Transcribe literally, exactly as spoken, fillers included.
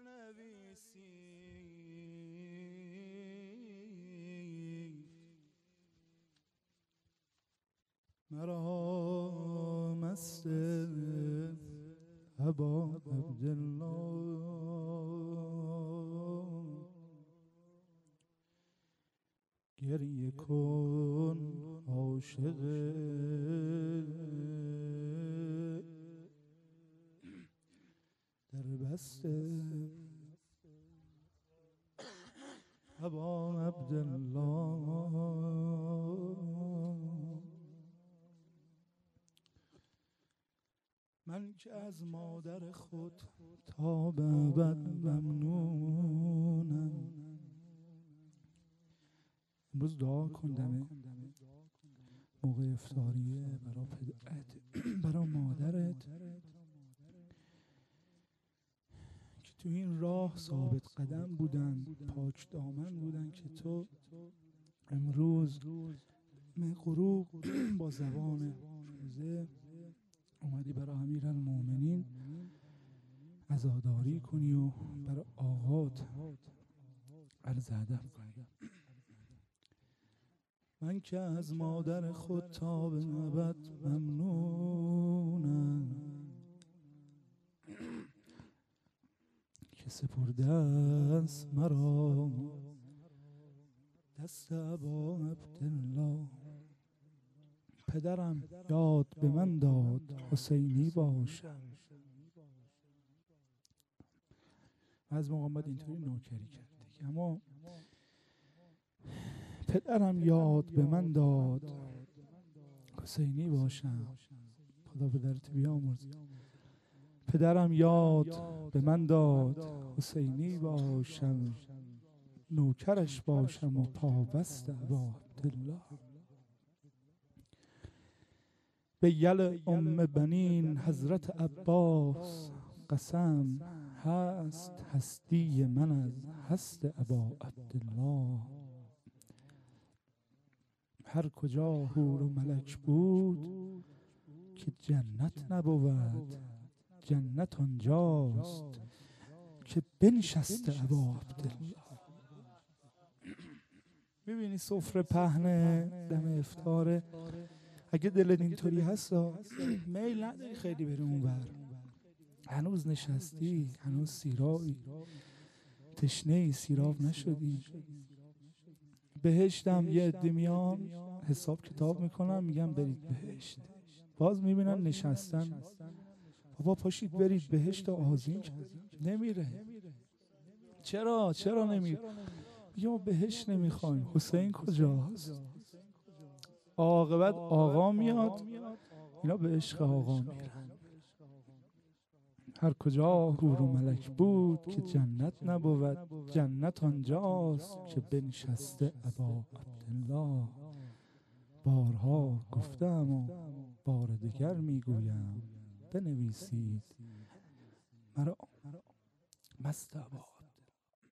بنویسی مرا مست ابا عبدالله گریه کن عاشق در بسته ابا عبدالله. من که از مادر خود تا به ابد ممنونم. امروز دعا کندم موقع افطاریه برای پدرت برای مادرت که تو این راه ثابت قدم بودن، پاک دامن بودن، که تو امروز من غروب با زبان روزه اومدی برای امیرالمومنین عزاداری کنی و برای آقات عرض ادب کنی. من که از مادر خود تا به ابد ممنونم که سپرده است مرا دست ابا عبدالله. پدرم یاد به من داد حسینی باشم. از محمد اینطوری نوکری کرد دیگه، اما پدرم یاد به من داد حسینی باشم. خدا پدرت بیامرزه. پدرم یاد به من داد حسینی باشم، نوکرش باشم و پابست ابا عبدالله. به یل ام بنین حضرت عباس قسم هست هستی من از هست ابا عبدالله. هر کجا حور و ملک بود که جنت نبود، جنت آنجاست که بنشسته ابا عبدالله. میبینی سفره پهن دم افطاره. اگه دلت اینطوری هست میل نداری خیلی بری اونور، هنوز نشستی، هنوز سیرابی، تشنه ای، سیراب نشدی. بهشتم یه عده میان حساب کتاب میکنن میگن برید بهشت، باز میبینن نشستن. بابا پاشید برید بهشت آذین. نمیره. چرا؟ چرا نمیره؟ میگه ما بهشت نمیخوایم. حسین کجاست؟ عاقبت آقا میاد، اینا به عشق آقا میرن. هر کجا حور و ملک بود که جنت نبود، جنت آنجاست که بنشسته ابا عبدالله. بارها گفتم و بار دیگر میگویم بنویسید مرا مست ابا